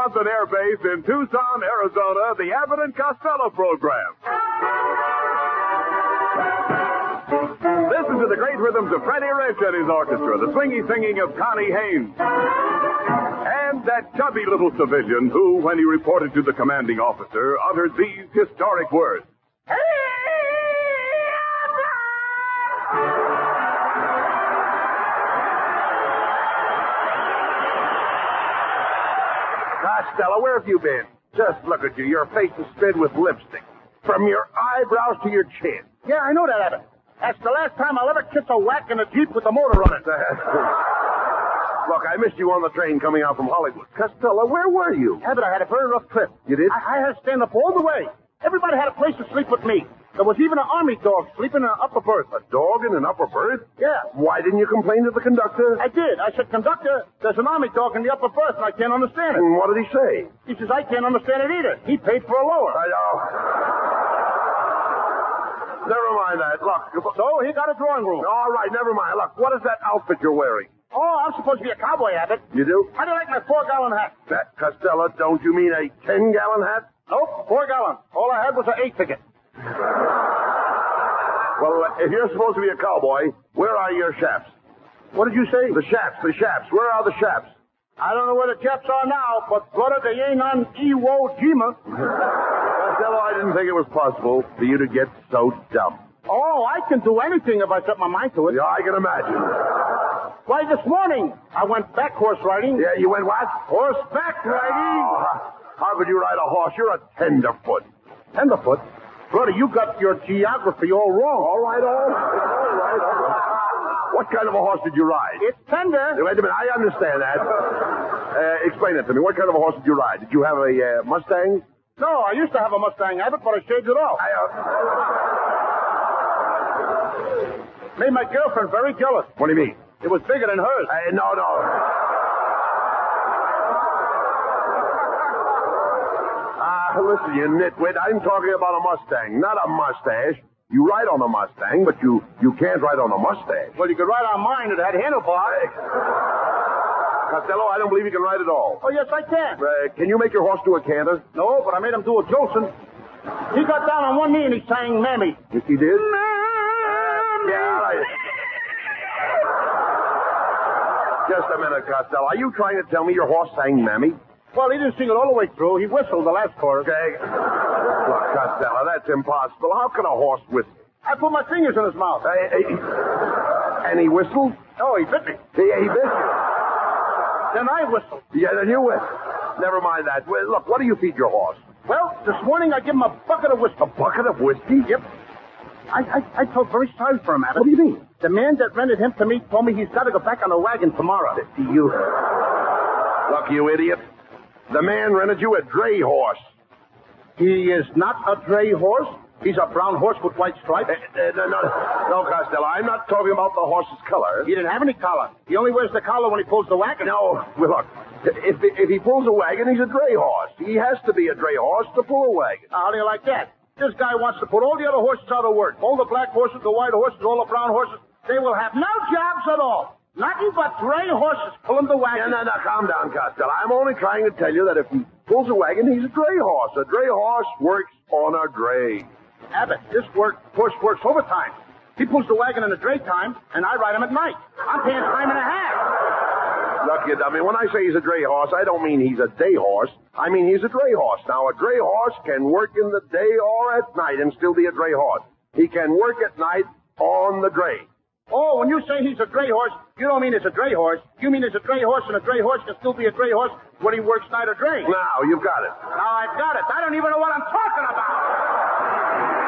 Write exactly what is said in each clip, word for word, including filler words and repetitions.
Johnson Air Base in Tucson, Arizona, the Abbott and Costello program. Listen to the great rhythms of Freddie Rich and his orchestra, the swingy singing of Connie Haynes. And that chubby little civilian who, when he reported to the commanding officer, uttered these historic words. Costello, where have you been? Just look at you. Your face is smeared with lipstick. From your eyebrows to your chin. Yeah, I know that, Abbott. That's the last time I'll ever kiss a whack in a Jeep with a motor running. Look, I missed you on the train coming out from Hollywood. Costello, where were you? Abbott, I had a very rough trip. You did? I, I had to stand up all the way. Everybody had a place to sleep with me. There was even an army dog sleeping in an upper berth. A dog in an upper berth? Yeah. Why didn't you complain to the conductor? I did. I said, conductor, there's an army dog in the upper berth, and I can't understand it. And what did he say? He says, I can't understand it either. He paid for a lower. I know. Never mind that. Look. So he got a drawing room. All right, never mind. Look, what is that outfit you're wearing? Oh, I'm supposed to be a cowboy, Abbott. You do? How do you like my four-gallon hat? That, Costello, don't you mean a ten-gallon hat? Nope, four gallon. All I had was an eight ticket. Well, if you're supposed to be a cowboy, where are your chaps? What did you say? The chaps, the chaps. Where are the chaps? I don't know where the chaps are now, but brother, they ain't on Iwo Jima. Costello, I didn't think it was possible for you to get so dumb. Oh, I can do anything if I set my mind to it. Yeah, I can imagine. Why, this morning, I went back horse riding. Yeah, you went what? Horseback riding. Oh, how could you ride a horse? You're a tenderfoot. Tenderfoot? Brother, you got your geography all wrong. All right, all right, all right, all right. What kind of a horse did you ride? It's tender. Wait a minute, I understand that. Uh, explain it to me. What kind of a horse did you ride? Did you have a uh, Mustang? No, I used to have a Mustang, Abbott, but I shaved it off. I, uh... Made my girlfriend very jealous. What do you mean? It was bigger than hers. Uh, no, no. Ah, uh, listen, you nitwit. I'm talking about a Mustang, not a mustache. You ride on a Mustang, but you, you can't ride on a mustache. Well, you could ride on mine. It had handlebars. Costello, I don't believe you can ride at all. Oh, yes, I can. Uh, can you make your horse do a canter? No, but I made him do a Jolson. He got down on one knee and he sang Mammy. Yes, he did? Mammy. Yeah, all right. Just a minute, Costello. Are you trying to tell me your horse sang Mammy? Well, he didn't sing it all the way through. He whistled the last chorus. Okay. Look, Costello, that's impossible. How can a horse whistle? I put my fingers in his mouth. Uh, uh, and he whistled? Oh, he bit me. He, he bit you? Then I whistled. Yeah, then you whistled. Never mind that. Well, look, what do you feed your horse? Well, this morning I give him a bucket of whiskey. A bucket of whiskey? Yep. I, I, I felt very sorry for him, Abbott. What do you mean? The man that rented him to me told me he's got to go back on the wagon tomorrow. You... Look, you idiot. The man rented you a dray horse. He is not a dray horse. He's a brown horse with white stripes. Uh, uh, no, no, no, Costello. I'm not talking about the horse's color. He didn't have any collar. He only wears the collar when he pulls the wagon. No, well, look. If, if he pulls a wagon, he's a dray horse. He has to be a dray horse to pull a wagon. How do you like that? This guy wants to put all the other horses out of work. All the black horses, the white horses, all the brown horses. They will have no jobs at all. Nothing but dray horses pulling the wagon. No, no, no, calm down, Costello. I'm only trying to tell you that if he pulls a wagon, he's a dray horse. A dray horse works on a dray. Abbott, this work horse works overtime. He pulls the wagon in the dray time, and I ride him at night. I'm paying time and a half. Look, you dummy, when I say he's a dray horse, I don't mean he's a day horse. I mean he's a dray horse. Now, a dray horse can work in the day or at night and still be a dray horse. He can work at night on the dray. Oh, when you say he's a dray horse, you don't mean it's a dray horse. You mean it's a dray horse, and a dray horse can still be a dray horse when he works night or dray. Now, you've got it. Now, I've got it. I don't even know what I'm talking about.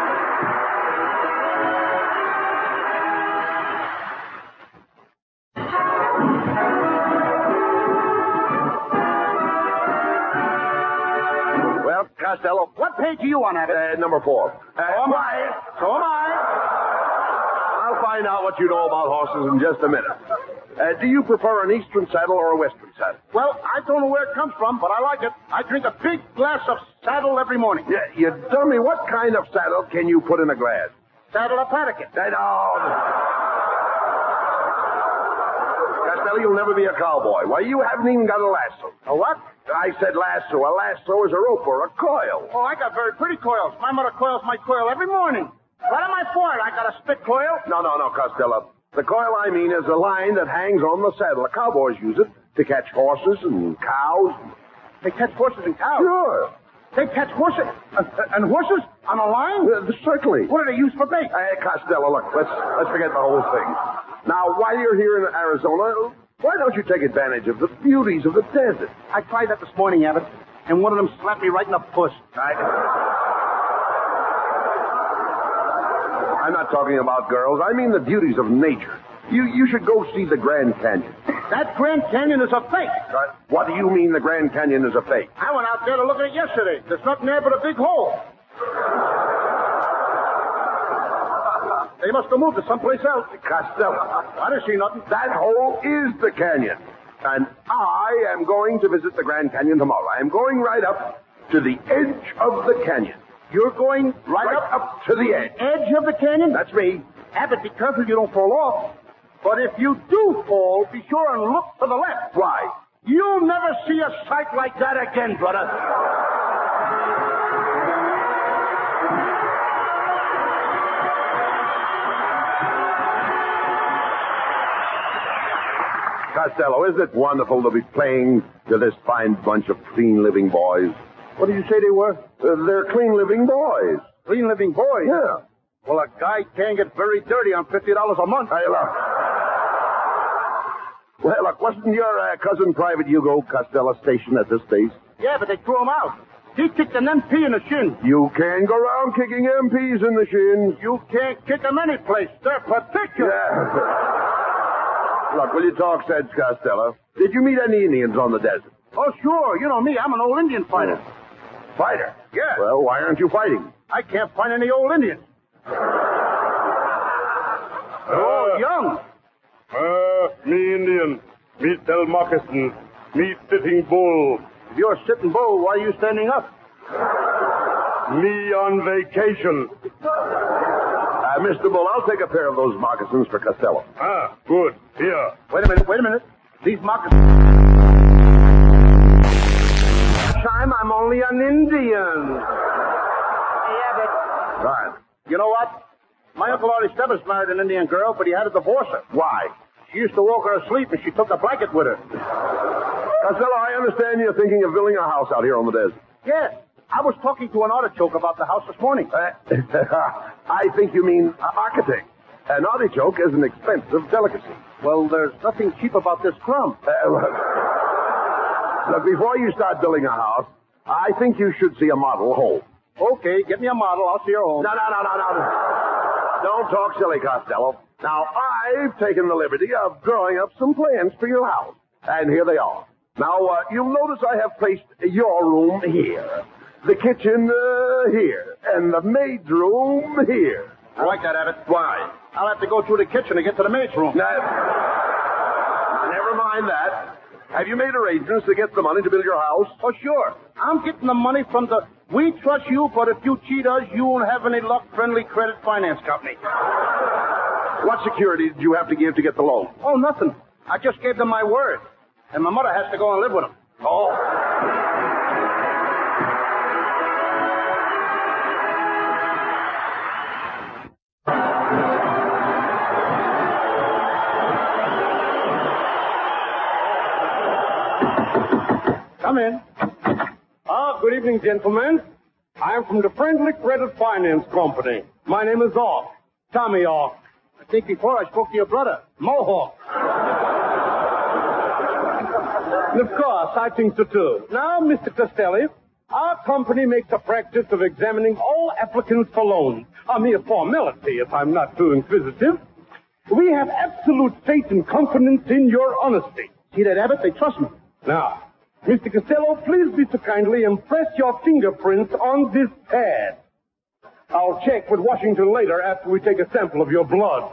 Well, Costello. What page are you on, Abbott? Uh, number four. Uh, so am I. So am I. I'll find out what you know about horses in just a minute. Uh, do you prefer an eastern saddle or a western saddle? Well, I don't know where it comes from, but I like it. I drink a big glass of saddle every morning. Yeah, you dummy, what kind of saddle can you put in a glass? Saddle a Patagon. I know. Costello, Costello, you'll never be a cowboy. Why, you haven't even got a lasso. A what? I said lasso. A lasso is a rope or a coil. Oh, I got very pretty coils. My mother coils my coil every morning. Right on my forehead, I got a spit coil. No, no, no, Costello. The coil I mean is a line that hangs on the saddle. The cowboys use it to catch horses and cows. They catch horses and cows? Sure. They catch horses uh, and horses on a line? Uh, certainly. What do they use for bait? Hey, Costello, look, let's let's forget the whole thing. Now, while you're here in Arizona, why don't you take advantage of the beauties of the desert? I tried that this morning, Abbott, and one of them slapped me right in the puss. I... I'm not talking about girls. I mean the beauties of nature. You you should go see the Grand Canyon. That Grand Canyon is a fake. Uh, what do you mean the Grand Canyon is a fake? I went out there to look at it yesterday. There's nothing there but a big hole. They must have moved to someplace else. Costello. I didn't see nothing. That hole is the canyon. And I am going to visit the Grand Canyon tomorrow. I am going right up to the edge of the canyon. You're going right, Right up, up to the edge. edge of the canyon? That's me. Abbott, be careful you don't fall off. But if you do fall, be sure and look to the left. Why? You'll never see a sight like that again, brother. Costello, isn't it wonderful to be playing to this fine bunch of clean living boys? What did you say they were? Uh, they're clean living boys. Clean living boys? Yeah. Well, a guy can't get very dirty on fifty dollars a month. Hey, look. Well, look, wasn't your uh, cousin Private Hugo Costello stationed at this base? Yeah, but they threw him out. He kicked an M P in the shin. You can't go around kicking M Ps in the shins. You can't kick them any place. They're particular. Yeah. Look, will you talk sense, Costello? Did you meet any Indians on the desert? Oh, sure. You know me. I'm an old Indian fighter. Fighter? Yeah. Well, why aren't you fighting? I can't find any old Indians. Oh, young. Uh, me Indian. Me tell moccasin. Me sitting bull. If you're sitting bull, why are you standing up? Me on vacation. Uh, Mister Bull, I'll take a pair of those moccasins for Costello. Ah, good. Here. Wait a minute, wait a minute. These moccasins... Time, I'm only an Indian. Hey, Abbott. Right. You know what? My Uncle Artie Stebbins married an Indian girl, but he had to divorce her. Why? She used to walk her asleep, and she took a blanket with her. Costello, I understand you're thinking of building a house out here on the desert. Yes. I was talking to an artichoke about the house this morning. Uh, I think you mean uh, architect. An artichoke is an expensive delicacy. Well, there's nothing cheap about this crumb. Uh, look, look, before you start building a house, I think you should see a model home. Okay, get me a model. I'll see your home. No, no, no, no, no. Don't talk silly, Costello. Now, I've taken the liberty of drawing up some plans for your house. And here they are. Now, uh, you'll notice I have placed your room here, the kitchen uh, here, and the maid's room here. I like that, Abbott. Why? I'll have to go through the kitchen to get to the maid's room. Now, never mind that. Have you made arrangements to get the money to build your house? Oh, sure. I'm getting the money from the We Trust You, but if you cheat us, you won't have any luck friendly credit finance company. What security did you have to give to get the loan? Oh, nothing. I just gave them my word. And my mother has to go and live with them. Oh. Come in. Ah, good evening, gentlemen. I'm from the Friendly Credit Finance Company. My name is Ork. Tommy Ork. I think before I spoke to your brother, Mohawk. And of course, I think so too. Now, Mister Costello, our company makes a practice of examining all applicants for loans. A mere formality, if I'm not too inquisitive. We have absolute faith and confidence in your honesty. See that, Abbott? They trust me. Now, Mister Costello, please be so kindly and press your fingerprints on this pad. I'll check with Washington later after we take a sample of your blood.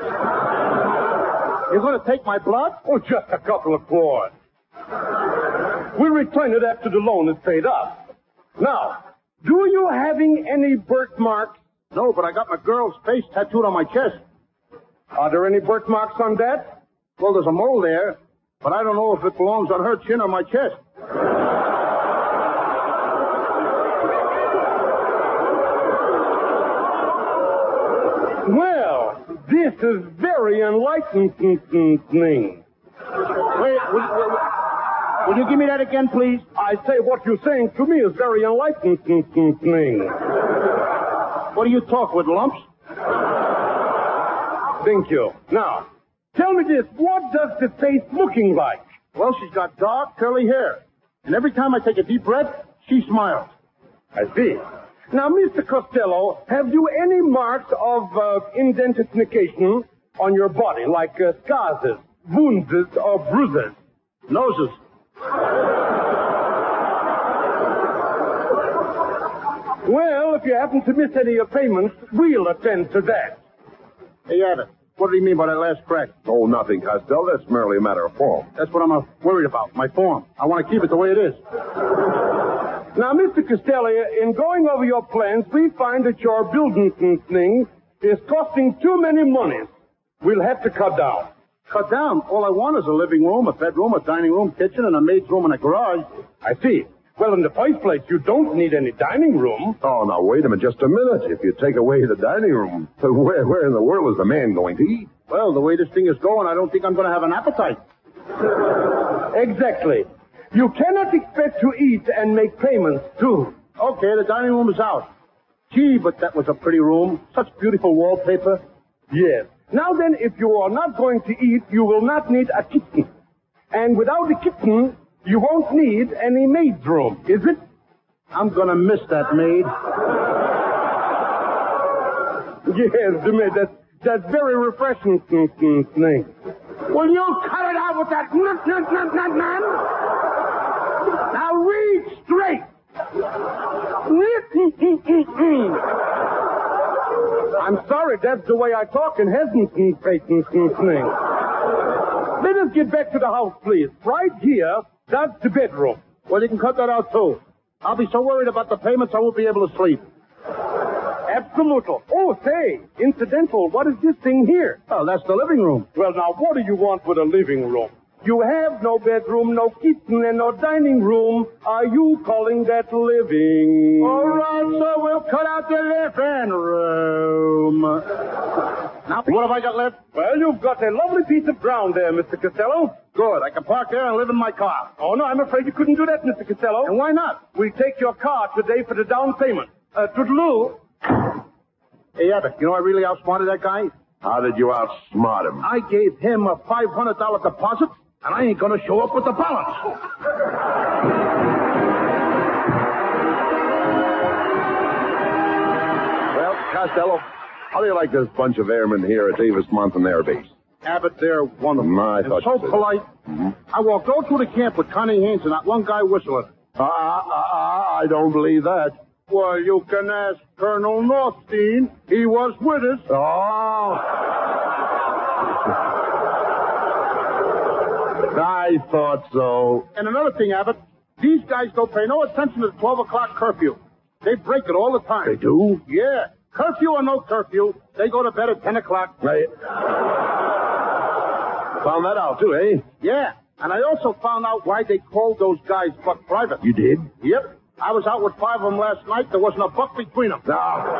You're going to take my blood? Oh, just a couple of cords. We'll return it after the loan is paid up. Now, do you having any birthmarks? No, but I got my girl's face tattooed on my chest. Are there any birthmarks on that? Well, there's a mole there, but I don't know if it belongs on her chin or my chest. Well, this is very enlightening. Wait, will, will, will you give me that again, please? I say what you're saying to me is very enlightening. What do you talk with, lumps? Thank you. Now, tell me this. What does the face looking like? Well, she's got dark, curly hair. And every time I take a deep breath, she smiles. I see. Now, Mister Costello, have you any marks of uh, indentification on your body, like uh, scars, wounds, or bruises? Noses. Well, if you happen to miss any of payments, we'll attend to that. Hey, Abbott, what did he mean by that last crack? Oh, nothing, Costello. That's merely a matter of form. That's what I'm uh, worried about, my form. I want to keep it the way it is. Now, Mister Costello, in going over your plans, we find that your building thing is costing too many monies. We'll have to cut down. Cut down? All I want is a living room, a bedroom, a dining room, kitchen, and a maid's room and a garage. I see. Well, in the first place, you don't need any dining room. Oh, now, wait a minute, just a minute. If you take away the dining room, where, where in the world is the man going to eat? Well, the way this thing is going, I don't think I'm going to have an appetite. Exactly. You cannot expect to eat and make payments, too. Okay, the dining room is out. Gee, but that was a pretty room. Such beautiful wallpaper. Yes. Now then, if you are not going to eat, you will not need a kitchen. And without a kitchen, you won't need any maid's room, is it? I'm going to miss that maid. Yes, the maid. That's, that's very refreshing. Thing. Will you cut it out with that nut, nut, nut, nut, man? Now read straight. I'm sorry, that's the way I talk and hasn't thing. Let us get back to the house, please. Right here, that's the bedroom. Well, you can cut that out, too. I'll be so worried about the payments, I won't be able to sleep. Absolutely. Oh, say, incidental, what is this thing here? Oh, that's the living room. Well, now, what do you want with a living room? You have no bedroom, no kitchen, and no dining room. Are you calling that living? All right, sir, we'll cut out the living room. Now, what have I got left? Well, you've got a lovely piece of ground there, Mister Costello. Good. I can park there and live in my car. Oh, no, I'm afraid you couldn't do that, Mister Costello. And why not? We'll take your car today for the down payment. Uh, toodaloo. Hey, Abbott, you know I really outsmarted that guy? How did you outsmart him? I gave him a five hundred dollars deposit, and I ain't going to show up with the balance. Well, Costello, how do you like this bunch of airmen here at Davis Mountain Air Base? Abbott, they're wonderful. Mm, I They're thought so you said polite. Mm-hmm. I walked all through the camp with Connie Haynes and not one guy whistling. Ah, uh, uh, I don't believe that. Well, you can ask Colonel Northstein. He was with us. Oh. I thought so. And another thing, Abbott, these guys don't pay no attention to the twelve o'clock curfew. They break it all the time. They do? Yeah. Curfew or no curfew, they go to bed at ten o'clock. Right. Found that out, too, eh? Yeah. And I also found out why they called those guys Buck Private. You did? Yep. I was out with five of them last night. There wasn't a buck between them. No.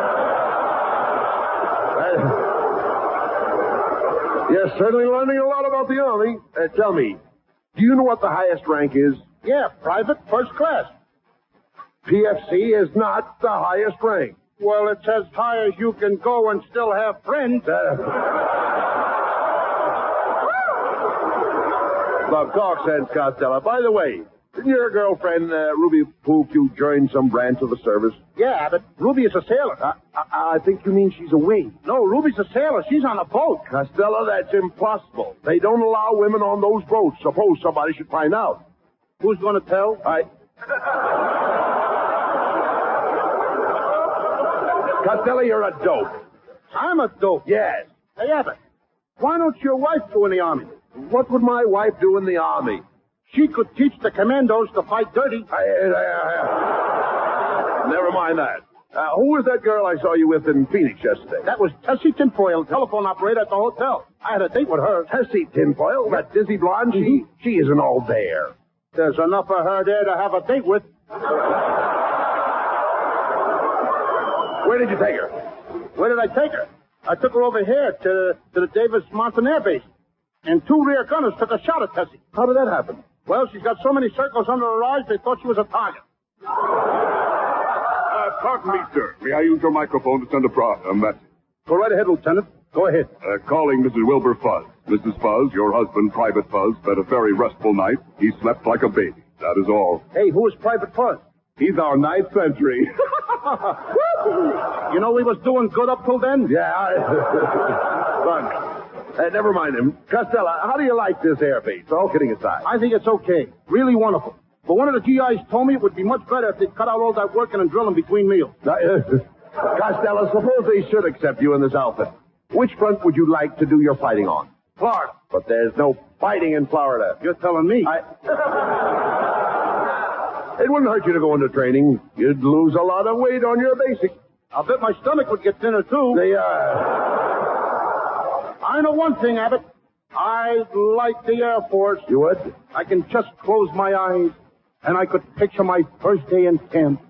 Yes, certainly learning a lot about the Army. Uh, tell me, do you know what the highest rank is? Yeah, private, first class. P F C is not the highest rank. Well, it's as high as you can go and still have friends. Uh, Look, talk sense, Costello. By the way, didn't your girlfriend, uh, Ruby Pookyu, join some branch of the service? Yeah, but Ruby is a sailor. Uh, I, I think you mean she's away. No, Ruby's a sailor. She's on a boat. Costello, that's impossible. They don't allow women on those boats. Suppose somebody should find out. Who's going to tell? I... Costello, you're a dope. I'm a dope. Yes. Hey, Abbott, why don't your wife go in the Army? What would my wife do in the Army? She could teach the commandos to fight dirty. I, I, I, never mind that. Uh, who was that girl I saw you with in Phoenix yesterday? That was Tessie Tinfoil, telephone operator at the hotel. I had a date with her. Tessie Tinfoil, that dizzy blonde, she, she isn't all there. There's enough of her there to have a date with. Where did you take her? Where did I take her? I took her over here to, to the Davis Mountain Air Base. And two rear gunners took a shot at Tessie. How did that happen? Well, she's got so many circles under her eyes, they thought she was a target. Uh, pardon me, sir. May I use your microphone to send a, pro- a message? Go right ahead, Lieutenant. Go ahead. Uh, calling Missus Wilbur Fuzz. Missus Fuzz, your husband, Private Fuzz, spent a very restful night. He slept like a baby. That is all. Hey, who is Private Fuzz? He's our ninth century. You know we was doing good up till then? Yeah, I... Fun. Hey, never mind him. Costello, how do you like this air base? All kidding aside. I think it's okay. Really wonderful. But one of the G Is told me it would be much better if they cut out all that working and drilling between meals. Uh, Costello, suppose they should accept you in this outfit. Which front would you like to do your fighting on? Florida. But there's no fighting in Florida. You're telling me. I... It wouldn't hurt you to go into training. You'd lose a lot of weight on your basic. I'll bet my stomach would get thinner, too. They, uh... I know one thing, Abbott. I like the Air Force. You would? I can just close my eyes, and I could picture my first day in camp.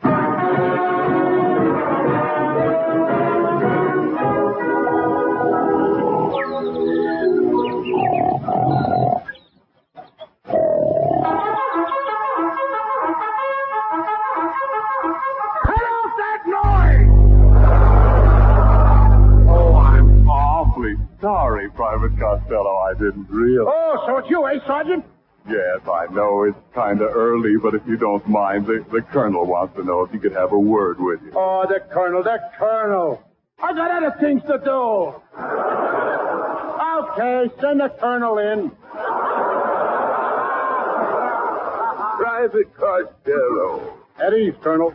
Sorry, Private Costello, I didn't realize. Oh, so it's you, eh, Sergeant? Yes, I know it's kind of early, but if you don't mind, the, the Colonel wants to know if he could have a word with you. Oh, the Colonel, the Colonel. I got other things to do. Okay, send the Colonel in. Private Costello. At ease, Colonel.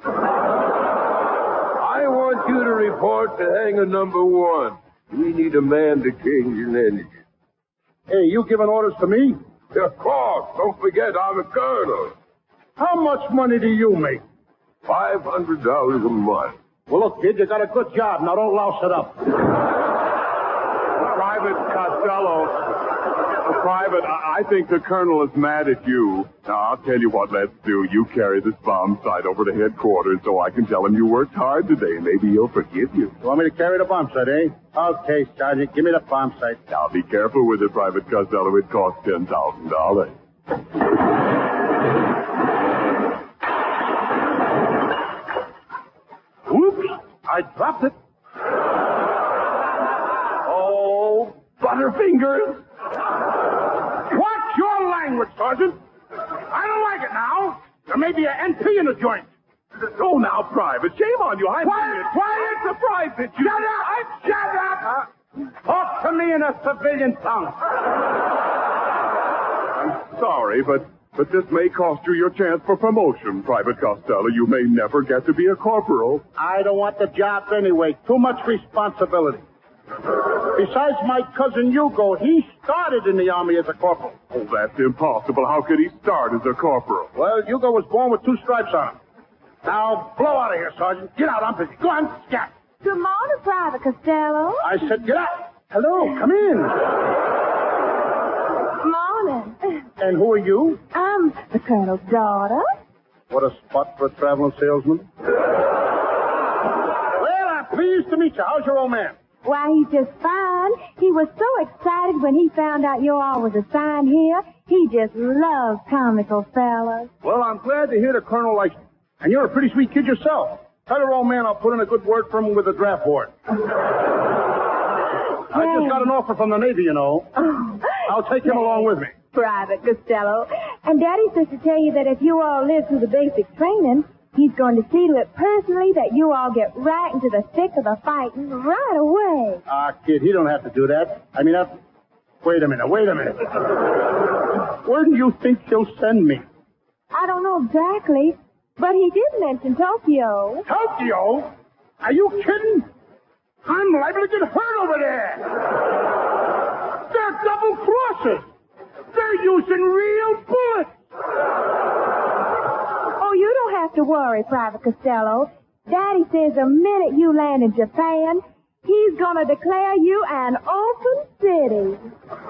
I want you to report to hangar number one. We need a man to change an engine. Hey, you giving orders to me? Of course. Don't forget, I'm a colonel. How much money do you make? Five hundred dollars a month. Well, look, kid, you got a good job. Now don't louse it up. Private Costello, uh, Private, I, I think the Colonel is mad at you. Now, I'll tell you what let's do. You carry this bomb sight over to headquarters so I can tell him you worked hard today. Maybe he'll forgive you. You want me to carry the bomb sight, eh? Okay, Sergeant, give me the bomb sight. Now, be careful with it, Private Costello. It costs ten thousand dollars. Whoops! I dropped it. Oh, Butterfingers. Watch your language, Sergeant. I don't like it now. There may be an N P in the joint. Oh, now, Private, shame on you. I'm Quiet, quiet! surprised that you... Shut up! I, shut up! Uh, talk to me in a civilian tongue. I'm sorry, but... But this may cost you your chance for promotion, Private Costello. You may never get to be a corporal. I don't want the job anyway. Too much responsibility. Besides my cousin Hugo, he started in the Army as a corporal. Oh, that's impossible. How could he start as a corporal? Well, Hugo was born with two stripes on him. Now, blow out of here, Sergeant. Get out. I'm busy. Go on, scat. Good morning, Private Costello. I said get out. Hello, come in. Morning. And who are you? I'm the Colonel's daughter. What a spot for a traveling salesman. Well, I'm pleased to meet you. How's your old man? Why, he's just fine. He was so excited when he found out you all was assigned here. He just loves comical fellas. Well, I'm glad to hear the Colonel likes you. And you're a pretty sweet kid yourself. Tell your old man I'll put in a good word for him with the draft board. I just got an offer from the Navy, you know. Oh, I'll take him along with me. Private Costello. And Daddy says to tell you that if you all live through the basic training, he's going to see to it personally that you all get right into the thick of the fighting right away. Ah, kid, he don't have to do that. I mean, I... wait a minute, wait a minute. Where do you think he'll send me? I don't know exactly, but he did mention Tokyo. Tokyo? Are you kidding? I'm liable to get hurt over there. They're double crosses. They're using real bullets. Oh, you don't have to worry, Private Costello. Daddy says the minute you land in Japan, he's going to declare you an orphan City.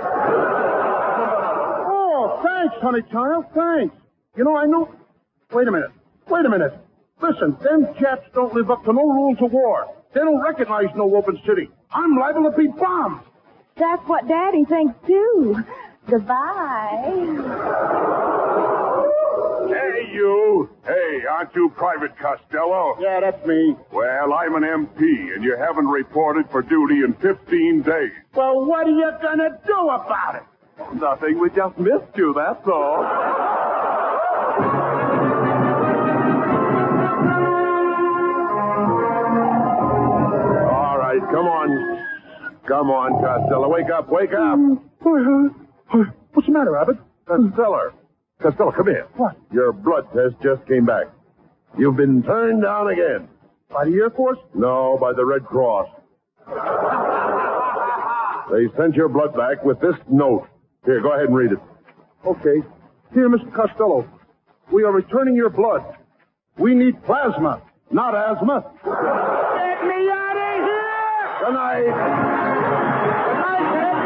Oh, thanks, honey child, thanks. You know, I know... Wait a minute. Wait a minute. Listen, them Japs don't live up to no rules of war. They don't recognize no open city. I'm liable to be bombed. That's what Daddy thinks, too. Goodbye. Hey, you. Hey, aren't you Private Costello? Yeah, that's me. Well, I'm an M P, and you haven't reported for duty in fifteen days. Well, what are you gonna do about it? Nothing. We just missed you, that's all. All right, come on. Come on, Costello. Wake up, wake up. What's the matter, Abbott? Costello. Costello, come here. What? Your blood test just came back. You've been turned down again. By the Air Force? No, by the Red Cross. They sent your blood back with this note. Here, go ahead and read it. Okay. Here, Mister Costello. We are returning your blood. We need plasma, not asthma. Get me out of here! Good night. Good night,